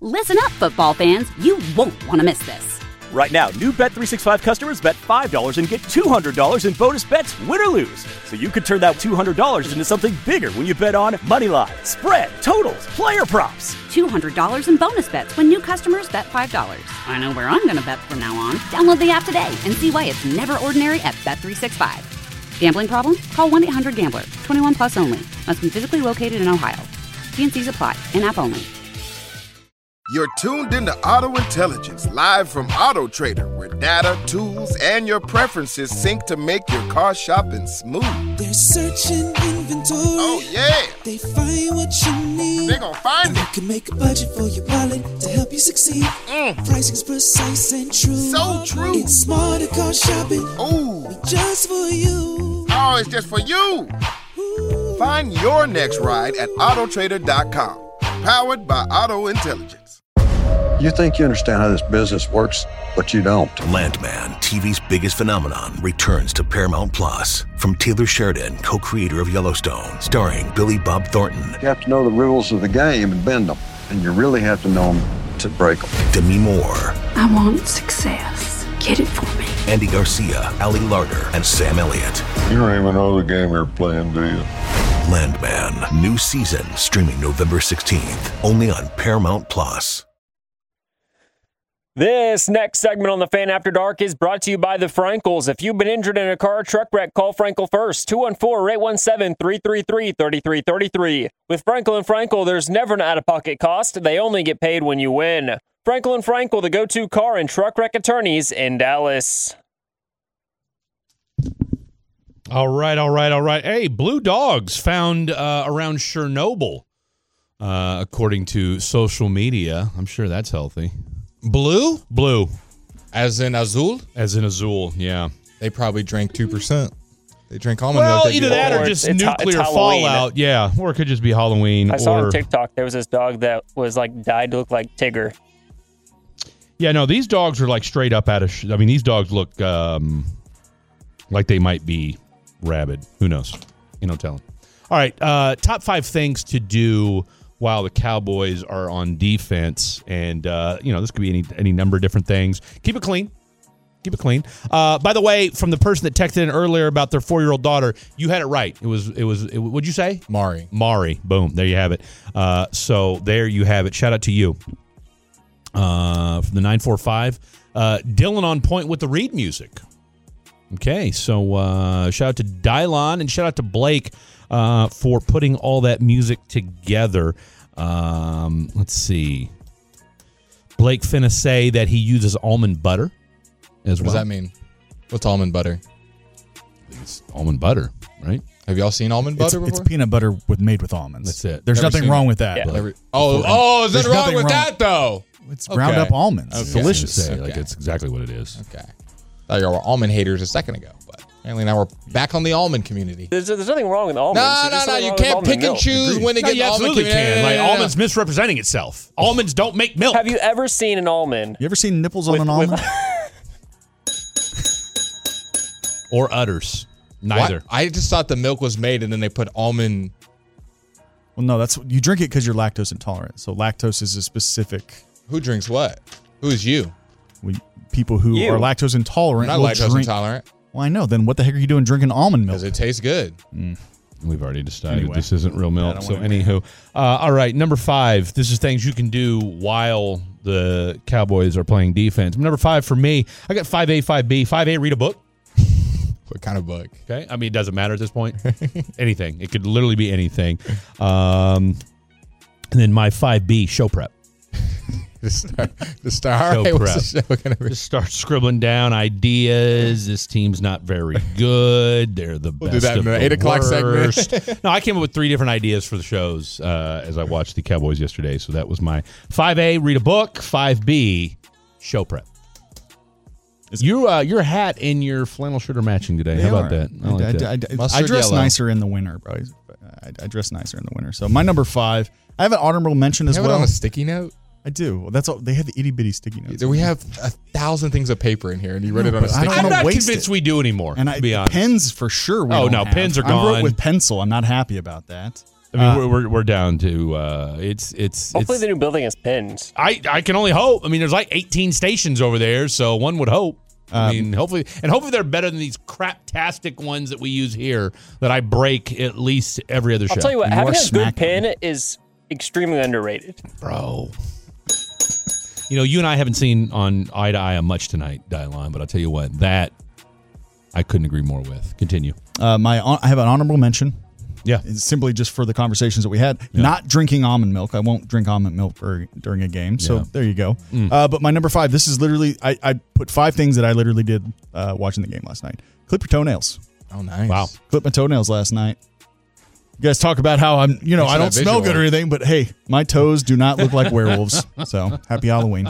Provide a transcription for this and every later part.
Listen up, football fans. You won't want to miss this. Right now, new Bet365 customers bet $5 and get $200 in bonus bets, win or lose. So you could turn that $200 into something bigger when you bet on money line, spread, totals, player props. $200 in bonus bets when new customers bet $5. I know where I'm going to bet from now on. Download the app today and see why it's never ordinary at Bet365. Gambling problem? Call 1-800-GAMBLER. 21 plus only. Must be physically located in Ohio. T&Cs apply. In-app only. You're tuned into Auto Intelligence, live from Auto Trader, where data, tools, and your preferences sync to make your car shopping smooth. They're searching inventory. Oh, yeah. They find what you need. They're gonna find it. They can make a budget for your wallet to help you succeed. Pricing's precise and true. So true. It's smarter car shopping. Ooh. Just for you. Oh, it's just for you. Ooh. Find your next ride at Autotrader.com. Powered by Auto Intelligence. You think you understand how this business works, but you don't. Landman, TV's biggest phenomenon, returns to Paramount Plus. From Taylor Sheridan, co-creator of Yellowstone, starring Billy Bob Thornton. You have to know the rules of the game and bend them, and you really have to know them to break them. Demi Moore. I want success. Get it for me. Andy Garcia, Ali Larter, and Sam Elliott. You don't even know the game you're playing, do you? Landman, new season, streaming November 16th, only on Paramount Plus. This next segment on the Fan After Dark is brought to you by the Frankels. If you've been injured in a car or truck wreck, call Frankel first. 214-817-333-3333. With Frankel and Frankel, there's never an out-of-pocket cost. They only get paid when you win. Frankel and Frankel, the go-to car and truck wreck attorneys in Dallas. All right. Hey, blue dogs found around Chernobyl, according to social media. I'm sure that's healthy. Blue? Blue. As in azul? As in azul, yeah. They probably drank 2%. They drink almond milk. Well, either that or just nuclear fallout. Yeah, or it could just be Halloween. I saw on TikTok there was this dog that was dyed to look like Tigger. Yeah, no, these dogs are straight up out of... these dogs look like they might be rabid. Who knows? Ain't no telling. All right, top 5 things to do while the Cowboys are on defense. And, this could be any number of different things. Keep it clean. By the way, from the person that texted in earlier about their 4-year-old daughter, you had it right. It was what'd you say? Mari. Boom. There you have it. So there you have it. Shout out to you. From the 945. Dylan on point with the Reed music. Okay, so shout out to Dylon and shout out to Blake for putting all that music together. Let's see. Blake finna say that he uses almond butter as well. What does that mean? What's almond butter? It's almond butter, right? Have y'all seen almond butter before? It's peanut butter made with almonds. That's it. There's nothing wrong with that. Yeah. There's nothing wrong with that, though. It's ground up almonds. It's delicious. It's exactly what it is. Okay. I thought you were almond haters a second ago, but apparently now we're back on the almond community. There's nothing wrong with almonds. No. You can't pick and choose when to get you almond absolutely community. can. Almonds misrepresenting itself. Almonds don't make milk. Have you ever seen an almond? You ever seen nipples on an almond? Or udders. Neither. What? I just thought the milk was made and then they put almond. Well, no, you drink it because you're lactose intolerant. So lactose is a specific. Who drinks what? Who is you? People who are lactose intolerant. I'm not lactose intolerant. Well, I know. Then what the heck are you doing drinking almond milk? Because it tastes good. We've already decided this isn't real milk. So anywho. All right, number 5. This is things you can do while the Cowboys are playing defense. Number 5 for me, I got 5A, 5B. 5A, read a book. What kind of book? Okay. I mean, it doesn't matter at this point. Anything. It could literally be anything. And then my 5B, show prep. Just start. All right, what's the show gonna be? Just start scribbling down ideas. This team's not very good. They're the best. Do that in the 8 o'clock segment. No, I came up with 3 different ideas for the shows as I watched the Cowboys yesterday. So that was my 5A, read a book. 5B, show prep. Your hat and your flannel shirt are matching today. How about that? I like that. I dress nicer in the winter, bro. I dress nicer in the winter. So my number 5, I have an honorable mention as well. You have it on a sticky note? I do. Well, that's all. They have the itty bitty sticky notes. We have 1,000 things of paper in here, and you wrote it on a sticky note. I'm not convinced we do anymore. And to be honest. Pens for sure. Pens are gone. I wrote with pencil. I'm not happy about that. I mean, we're down to Hopefully the new building has pins. I can only hope. I mean, there's like 18 stations over there, so one would hope. I mean, hopefully they're better than these crap-tastic ones that we use here that I break at least every other show. I'll tell you what, having a good pin is extremely underrated. Bro. You know, you and I haven't seen on eye to eye on much tonight, Dylon, but I'll tell you what, that I couldn't agree more with. Continue. I have an honorable mention. Yeah. It's simply just for the conversations that we had. Yeah. Not drinking almond milk. I won't drink almond milk during a game. So there you go. But my number 5, this is literally, I put 5 things that I literally did watching the game last night. Clip your toenails. Oh, nice. Wow. Clip my toenails last night. You guys talk about how I don't smell good or anything, but hey, my toes do not look like werewolves. So happy Halloween.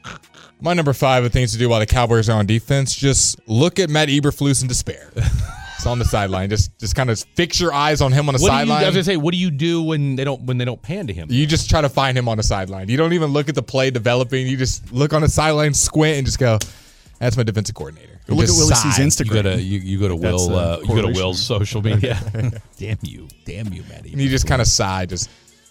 My number 5 of things to do while the Cowboys are on defense, just look at Matt Eberflus in despair. It's on the sideline. Just kind of fix your eyes on him on the sideline. I was gonna say, what do you do when they don't pan to him? You just try to find him on the sideline. You don't even look at the play developing. You just look on the sideline, squint, and just go, "That's my defensive coordinator." Look at Willie C's Instagram. You go to Will's social media. Damn you, Matt. And you just kind of sigh. Just,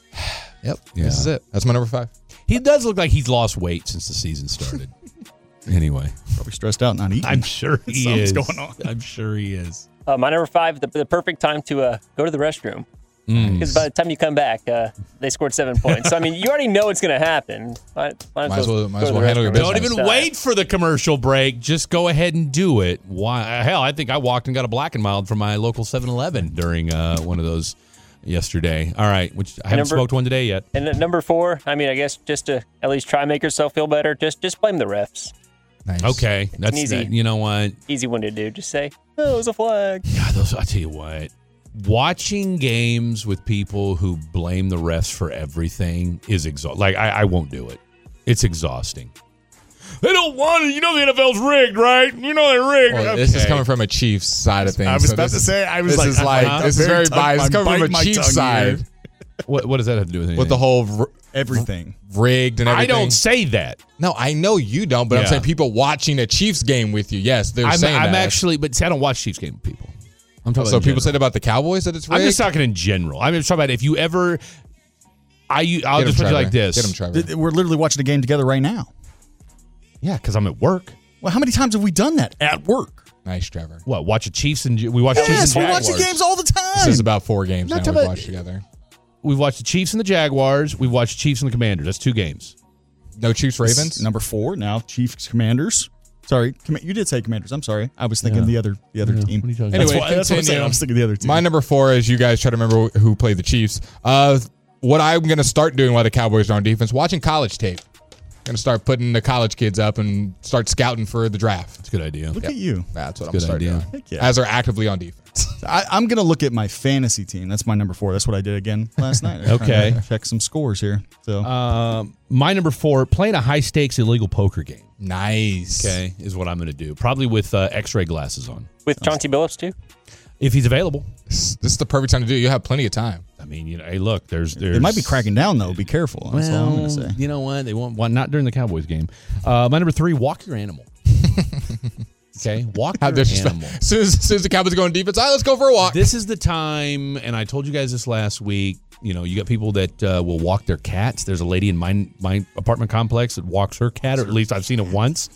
yep. Yeah. This is it. That's my number 5. He does look like he's lost weight since the season started. Anyway, probably stressed out, not eating. I'm sure he is. Something's going on. I'm sure he is. My number 5, the perfect time to go to the restroom. Because by the time you come back, they scored 7 points. So, I mean, you already know it's going to happen. Might as well handle your business. Don't even wait for the commercial break. Just go ahead and do it. Why? Hell, I think I walked and got a Black and Mild from my local 7-Eleven during one of those yesterday. All right, which I haven't smoked one today yet. And number 4, I mean, I guess just to at least try and make yourself feel better, just blame the refs. Nice. Okay, that's easy. You know what? Easy one to do. Just say, "Oh, it was a flag." Yeah, I tell you what. Watching games with people who blame the refs for everything is exhausting. Like, I won't do it. It's exhausting. They don't want it. You know the NFL's rigged, right? You know they're rigged. Well, this is coming from a Chiefs side of things. I was about to say, this is very biased. It's coming from a Chiefs side. What does that have to do with anything? With the whole everything rigged and everything. I don't say that. No, I know you don't, but I'm saying people watching a Chiefs game with you. Yes, they're saying that. I'm actually, but see, I don't watch Chiefs game with people. I'm talking so people said about the Cowboys that it's rigged? I'm just talking in general. I'm just talking about if you ever, I'll just put you like this. Get him, Trevor. We're literally watching a game together right now. Yeah, because I'm at work. Well, how many times have we done that at work? Nice, Trevor. What, watch the Chiefs and we watch Chiefs and Jaguars. We watch the games all the time. This is about 4 games now we've watched together. We've watched the Chiefs and the Jaguars. We've watched the Chiefs and the Commanders. That's 2 games. No Chiefs Ravens. Number 4 now. Chiefs Commanders. Sorry, you did say Commanders. I'm sorry. I was thinking the other team. What are you talking anyway, about? That's what I'm saying. I was thinking the other team. My number 4, as you guys try to remember who played the Chiefs. What I'm going to start doing while the Cowboys are on defense, watching college tape. I'm going to start putting the college kids up and start scouting for the draft. That's a good idea. Look at you. That's what I'm starting doing. Yeah. As they're actively on defense. I'm going to look at my fantasy team. That's my number 4. That's what I did again last night. Okay. Check some scores here. So, my number 4, playing a high-stakes illegal poker game. Nice. Okay, is what I'm going to do. Probably with X-ray glasses on. With Chauncey Billups, too? If he's available. This is the perfect time to do it. You have plenty of time. I mean, hey, look, there's. They might be cracking down, though. Be careful. That's all I'm going to say. You know what? They won't. Not during the Cowboys game. My number 3, walk your animal. Okay, walk your animal. As soon as the Cowboys go on defense, all right, let's go for a walk. This is the time, and I told you guys this last week. You know, you got people that will walk their cats. There's a lady in my apartment complex that walks her cat, or at least I've seen it once.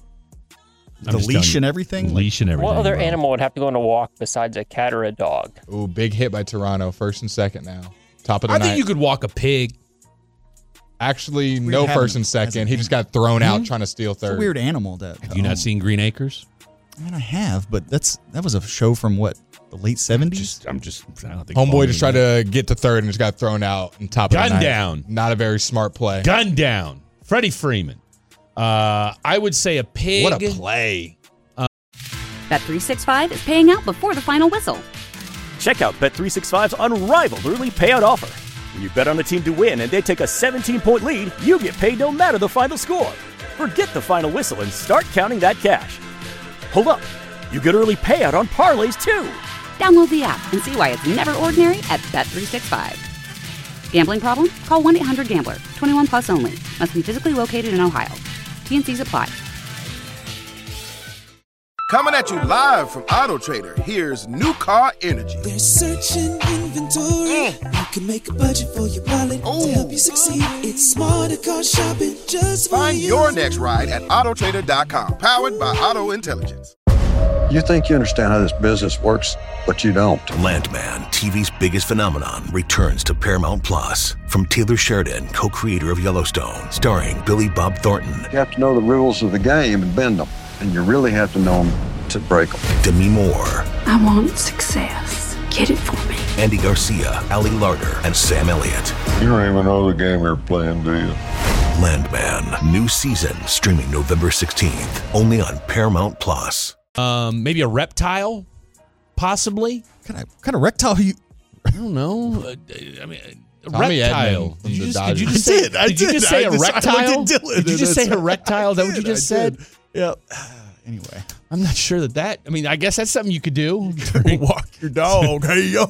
The leash and everything? Leash and everything. What other animal would have to go on a walk besides a cat or a dog? Ooh, big hit by Toronto. 1st and 2nd now. Top of the night. I think you could walk a pig. Actually, no 1st and 2nd. He just got thrown out trying to steal 3rd. It's a weird animal. Have you not seen Green Acres? I mean, I have, but that was a show from what, the late 70s? I don't think Homeboy just tried to get to 3rd and just got thrown out on top of the night. Gun down. Not a very smart play. Gun down. Freddie Freeman. I would say a pig. What a play. Bet365 is paying out before the final whistle. Check out Bet365's unrivaled early payout offer. When you bet on a team to win and they take a 17-point lead, you get paid no matter the final score. Forget the final whistle and start counting that cash. Hold up. You get early payout on parlays, too. Download the app and see why it's never ordinary at Bet365. Gambling problem? Call 1-800-GAMBLER. 21 plus only. Must be physically located in Ohio. T&Cs apply. Coming at you live from Auto Trader, here's New Car Energy. There's searching inventory. You can make a budget for your wallet to help you succeed. It's smarter car shopping just for Find you. your next ride at autotrader.com, powered by Auto Intelligence. You think you understand how this business works, but you don't. Landman, TV's biggest phenomenon, returns to Paramount Plus. From Taylor Sheridan, co-creator of Yellowstone, starring Billy Bob Thornton. You have to know the rules of the game and bend them, and you really have to know them to break them. Demi Moore, I want success. Get it for me. Andy Garcia, Ali Larter, and Sam Elliott. You don't even know the game you're playing, do you? Landman, new season, streaming November 16th, only on Paramount Plus. Maybe a reptile, possibly. What kind of reptile are you? I don't know. I mean, a Tommy reptile. Edmund from the Did you just Dodgers. say? Did you just say a reptile? Did you just say a reptile? Is that what you just said? Yeah. Anyway, I'm not sure that. I mean, I guess that's something you could do. Walk your dog. Hey yo.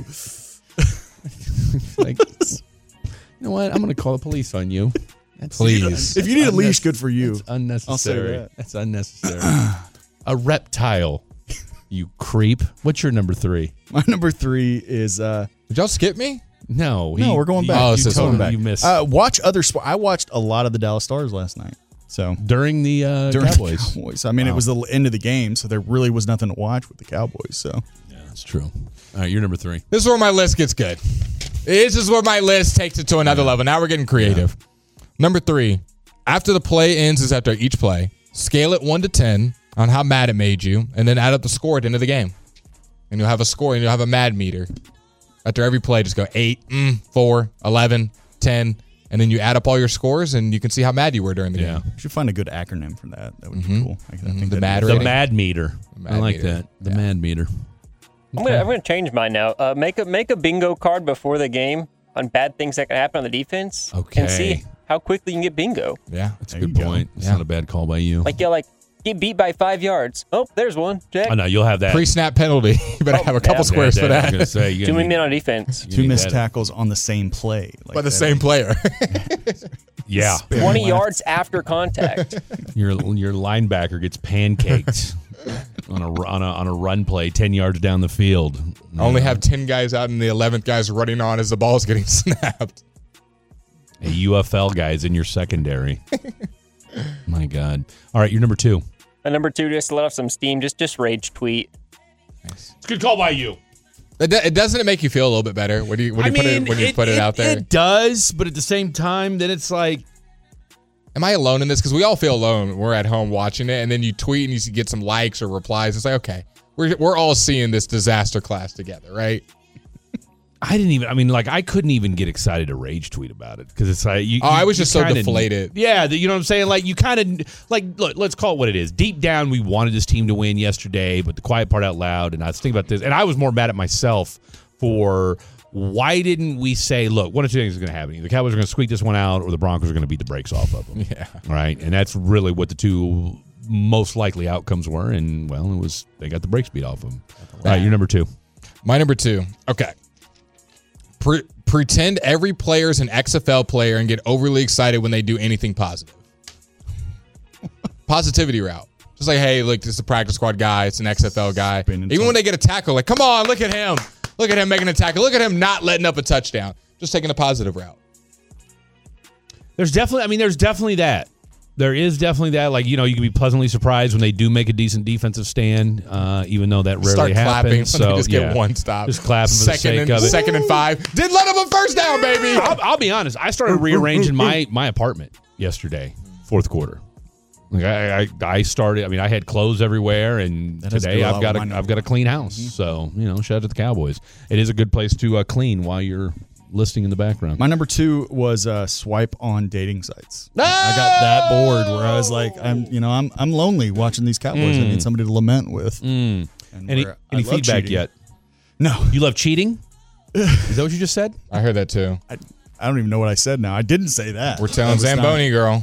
Like, you know what? I'm going to call the police on you. Please. If you need a leash, good for you. That's unnecessary. I'll say that. That's unnecessary. A reptile. You creep. What's your number 3? My number 3 is. Did y'all skip me? No, we're going back. Oh, you so totally going back. You missed. Watch other sport. I watched a lot of the Dallas Stars last night. So during the Cowboys. The Cowboys. I mean, it was the end of the game, so there really was nothing to watch with the Cowboys. So yeah, that's true. All right, you're number 3. This is where my list gets good. This is where my list takes it to another level. Now we're getting creative. Number 3, after the play ends is after each play. Scale it 1 to 10 on how mad it made you, and then add up the score at the end of the game. And you'll have a score, and you'll have a mad meter. After every play, just go 8, 4, 11, 10, and then you add up all your scores, and you can see how mad you were during the game. you should find a good acronym for that. That would be cool. I think The that'd mad be- rating. The mad meter. Mad I like meter. that. The mad meter. I'm gonna change mine now. Make a bingo card before the game on bad things that can happen on the defense. Okay. And see how quickly you can get bingo. Yeah. That's a good point. It's not a bad call by you. Like get beat by 5 yards. Oh, there's one. Check. Oh, no, you'll have that. Pre-snap penalty. You better have a couple squares for that. I was gonna say, you're Too gonna many men on defense. 2 missed tackles on the same play. By the same player. Yeah. 20 yards after contact. Your linebacker gets pancaked on a run play 10 yards down the field. I only have 10 guys out, and the 11th guy's running on as the ball's getting snapped. A UFL guy's in your secondary. My God. All right, you're number 2. And number 2, just to let off some steam, just rage tweet. It's a good call by you. It doesn't it make you feel a little bit better when you put it out there? It does, but at the same time, then it's like, am I alone in this? Because we all feel alone when we're at home watching it, and then you tweet and you get some likes or replies. It's like, okay, we're all seeing this disaster class together, right? I couldn't even get excited to rage tweet about it because it's like I was just so deflated. Yeah, you know what I'm saying? Like you kind of look, let's call it what it is. Deep down, we wanted this team to win yesterday, but the quiet part out loud, and I was thinking about this, and I was more mad at myself for why didn't we say, look, one of 2 things is going to happen. Either the Cowboys are going to squeak this one out, or the Broncos are going to beat the brakes off of them. Yeah. Right, and that's really what the 2 most likely outcomes were, and well, it was they got the brakes beat off of them. All right, you're number 2. My number 2. Okay. Pretend every player is an XFL player and get overly excited when they do anything positive. Positivity route. Just like, hey, look, this is a practice squad guy. It's an XFL guy. Even when they get a tackle, like, come on, look at him. Look at him making a tackle. Look at him not letting up a touchdown. Just taking a positive route. There's definitely that. There is definitely that. Like, you can be pleasantly surprised when they do make a decent defensive stand, even though that rarely happens. So just get one stop. Just clapping for the sake of it. 2nd and 5. Didn't let him a first down, baby. I'll be honest. I started rearranging my apartment yesterday, 4th quarter. Like I started. I mean, I had clothes everywhere, and today I've got a clean house. So shout out to the Cowboys. It is a good place to clean while you're listing in the background. My number 2 was swipe on dating sites. I got that bored where I was like, I'm lonely watching these Cowboys. I need somebody to lament with. And any feedback cheating. yet? No. You love cheating? Is that what you just said? I heard that too. I don't even know what I said now. I didn't say that. We're telling Zamboni girl.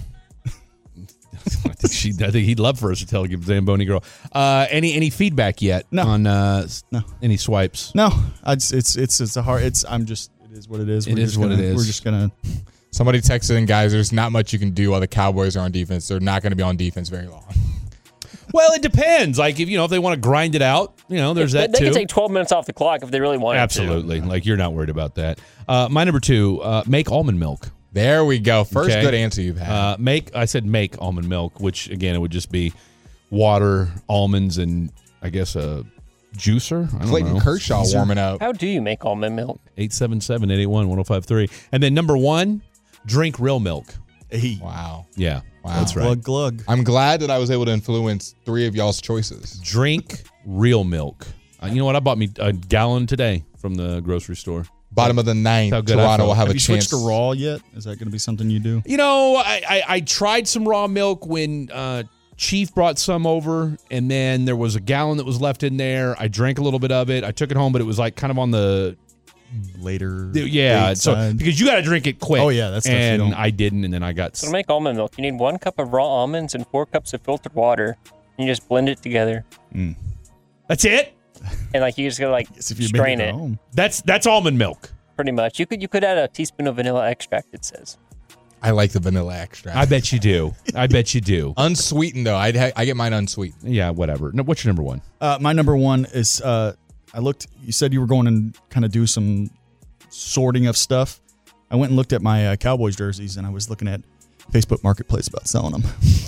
I think he'd love for us to tell Zamboni girl. Any feedback yet on any swipes? No. It's a hard. It is what it is. It is what it is. We're just gonna. Somebody texted in, guys. There's not much you can do while the Cowboys are on defense. They're not going to be on defense very long. Well, it depends. Like if they want to grind it out, there's that they too. can take 12 minutes off the clock if they really want Absolutely. Like you're not worried about that. My number 2, make almond milk. There we go. First good answer you've had. I said make almond milk, which again it would just be water, almonds, and I guess a juicer. I don't Clayton know. Kershaw warming up. How do you make almond milk? 877-881-1053. And then number 1, drink real milk. Hey. Wow. Yeah. Wow. That's right. Glug. I'm glad that I was able to influence 3 of y'all's choices. Drink real milk. You know what? I bought me a gallon today from the grocery store. Bottom of the 9th, How good I Toronto felt. will have a you chance. switched to raw yet? Is that going to be something you do? I tried some raw milk when Chief brought some over, and then there was a gallon that was left in there. I drank a little bit of it. I took it home, but it was like kind of on the later. Yeah, so side. because you got to drink it quick. Oh, yeah, that's stuff you and don't- I didn't, and then I got. So to make almond milk, you need 1 cup of raw almonds and 4 cups of filtered water. And you just blend it together. That's it. And you just gotta if you strain make it it. at home. That's almond milk. Pretty much. You could add a teaspoon of vanilla extract, it says. I like the vanilla extract. I bet you do. Unsweetened though. I get mine unsweetened. Yeah, whatever. No, what's your number 1? My number 1 is I looked. You said you were going and kind of do some sorting of stuff. I went and looked at my Cowboys jerseys, and I was looking at Facebook Marketplace about selling them.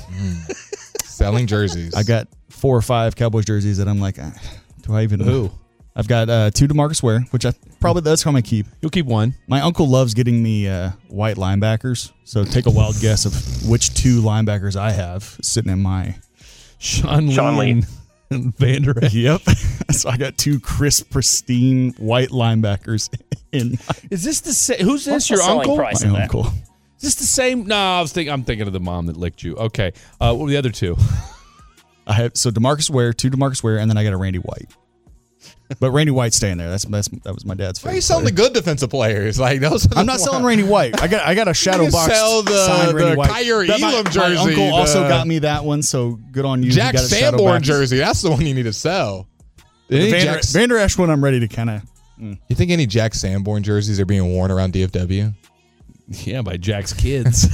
Selling jerseys. I got 4 or 5 Cowboys jerseys that I'm like, do I even? Who? I've got 2 DeMarcus Ware, which that's how I'm gonna keep. You'll keep 1. My uncle loves getting me white linebackers, so take a wild guess of which 2 linebackers I have sitting in my Sean Lee. Vander Esch. Yep. So I got 2 crisp, pristine white linebackers in my, Is this the same? Who's this? What's the Your selling uncle? price? my of that? uncle. Is this the same? No, I'm thinking of the mom that licked you. Okay. What were the other 2? I have DeMarcus Ware, 2 DeMarcus Ware, and then I got a Randy White. But Randy White's staying there. That was my dad's favorite. Why are you selling the good defensive players? Like those. Are the I'm not selling Randy White. I got a shadow You box. sell signed Randy the White. Kyer That Elam jersey. My uncle also the got me that one, so good on you. Jack He got a shadow Sanborn box. jersey. That's the one you need to sell. The Any Vander Esch one, I'm ready to kind of. You think any Jack Sanborn jerseys are being worn around DFW? Yeah, by Jack's kids.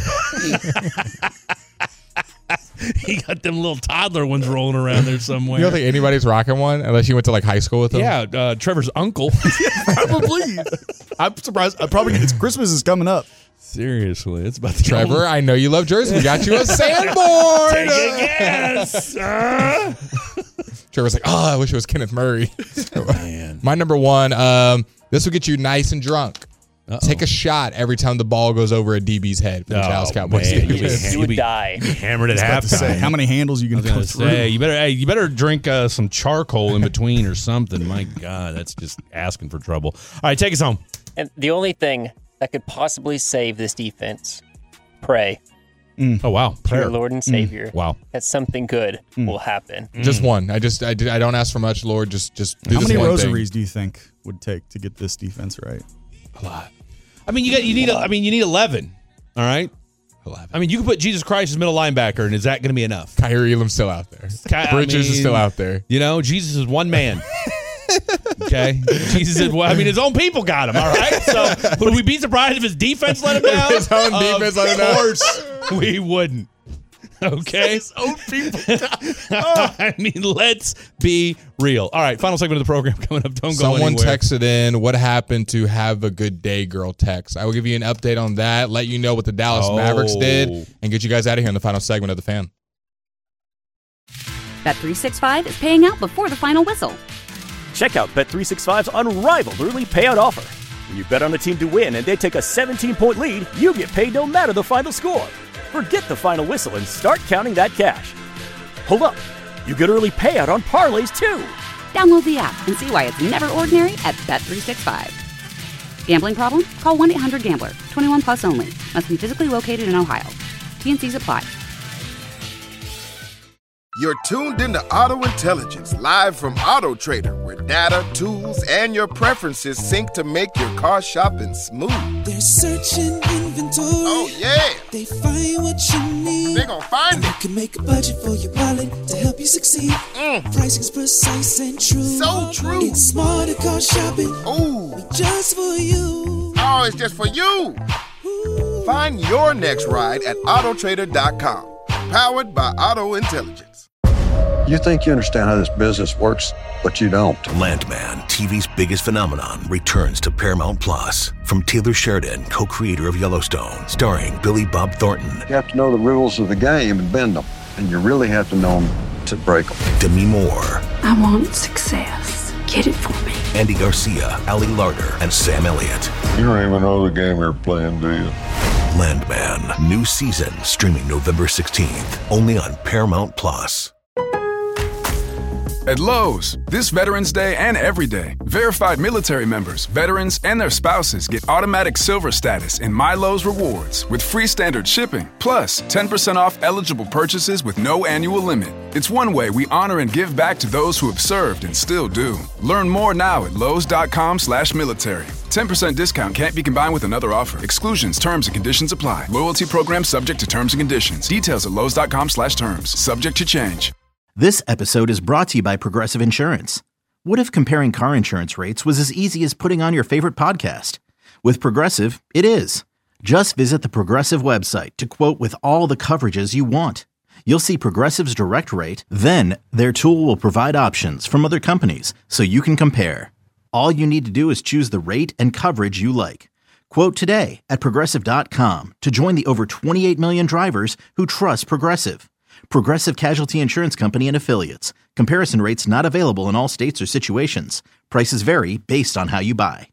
He got them little toddler ones rolling around there somewhere. You don't think anybody's rocking one unless you went to high school with them? Yeah, Trevor's uncle. Probably. I'm surprised. Christmas is coming up. Seriously, it's about the Trevor, I know you love jerseys. We got you a Sanborn. Take a guess. Trevor's like, I wish it was Kenneth Murray. Man. My number 1, this will get you nice and drunk. Take a shot every time the ball goes over a DB's head for the Dallas Cowboys. Man, You would die. You'd be hammered at About to say, halftime. how many handles you I gonna was go gonna through? say, you better drink some charcoal in between or something. My God, that's just asking for trouble. All right, take us home. And the only thing that could possibly save this defense, pray Oh wow, to your prayer. Lord and Savior Wow. that something good will happen. Just one. I don't ask for much, Lord. Just do How this many one rosaries thing. do you think would take to get this defense right? A lot. I mean, you need 11. All right. 11. I mean, you can put Jesus Christ as middle linebacker, and is that going to be enough? Kyer Elam's still out there. Bridges is still out there. You know, Jesus is one man. Okay, Jesus is. Well, I mean, his own people got him. All right, so would we be surprised if his defense let him down? His own defense let him down. Of course, we wouldn't. Okay, his own people. I mean, let's be real. All right, final segment of the program coming up. Don't go Someone anywhere. texted in, what happened to Have a Good Day Girl text? I will give you an update on that, let you know what the Dallas Mavericks did, and get you guys out of here in the final segment of The Fan. Bet365 is paying out before the final whistle. Check out Bet365's unrivaled early payout offer. When you bet on a team to win and they take a 17-point lead, you get paid no matter the final score. Forget the final whistle and start counting that cash. Hold up. You get early payout on parlays, too. Download the app and see why it's never ordinary at Bet365. Gambling problem? Call 1-800-GAMBLER. 21 plus only. Must be physically located in Ohio. T&Cs apply. You're tuned into Auto Intelligence, live from Auto Trader, where data, tools, and your preferences sync to make your car shopping smooth. They're searching inventory. Oh, yeah. They find what you need. They gon' find and it. You can make a budget for your wallet to help you succeed. Pricing's precise and true. So true. It's smarter car shopping. Ooh. Just for you. Oh, it's just for you. Find your next ride at autotrader.com. Powered by Auto Intelligence. You think you understand how this business works, but you don't. Landman, TV's biggest phenomenon, returns to Paramount Plus. From Taylor Sheridan, co-creator of Yellowstone, starring Billy Bob Thornton. You have to know the rules of the game and bend them, and you really have to know them to break them. Demi Moore. I want success. Get it for me. Andy Garcia, Ali Larter, and Sam Elliott. You don't even know the game you're playing, do you? Landman, new season, streaming November 16th, only on Paramount Plus. At Lowe's, this Veterans Day and every day, verified military members, veterans, and their spouses get automatic silver status in My Lowe's Rewards with free standard shipping, plus 10% off eligible purchases with no annual limit. It's one way we honor and give back to those who have served and still do. Learn more now at lowes.com/military. 10% discount can't be combined with another offer. Exclusions, terms, and conditions apply. Loyalty program subject to terms and conditions. Details at lowes.com/terms. Subject to change. This episode is brought to you by Progressive Insurance. What if comparing car insurance rates was as easy as putting on your favorite podcast? With Progressive, it is. Just visit the Progressive website to quote with all the coverages you want. You'll see Progressive's direct rate, then their tool will provide options from other companies so you can compare. All you need to do is choose the rate and coverage you like. Quote today at Progressive.com to join the over 28 million drivers who trust Progressive. Progressive Casualty Insurance Company and Affiliates. Comparison rates not available in all states or situations. Prices vary based on how you buy.